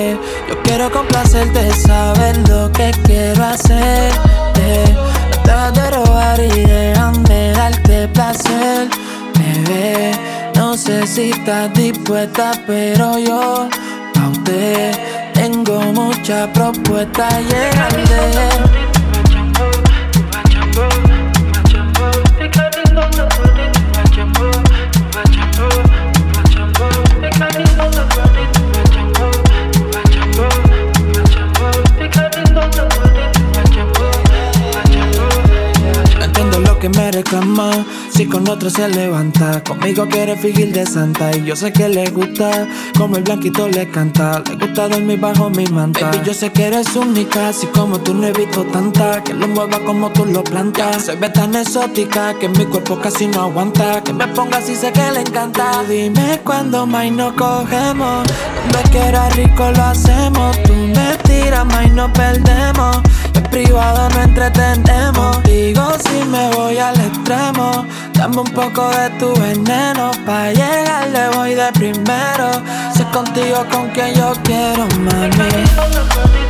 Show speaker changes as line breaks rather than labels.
Yo quiero complacerte, sabes lo que quiero hacer. No te vas a robar y déjame darte placer. Bebé, no sé si estás dispuesta, pero yo pa' usted tengo muchas propuestas. Llegarte. Que me reclama, si con otro se levanta, conmigo quiere fingir de santa. Y yo sé que le gusta, como el blanquito le canta. Le gusta dormir bajo mi manta. Baby, yo sé que eres única, así como tú no he visto tanta. Que lo mueva como tú lo plantas. Se ve tan exótica, que mi cuerpo casi no aguanta. Que me ponga así, sé que le encanta. Dime cuándo más no cogemos, donde quiera rico lo hacemos. Tú me tiras más y no perdemos. En privado no entretenemos. Digo si me voy al extremo, dame un poco de tu veneno. Pa' llegar le voy de primero. Sé contigo con quien yo quiero, mami.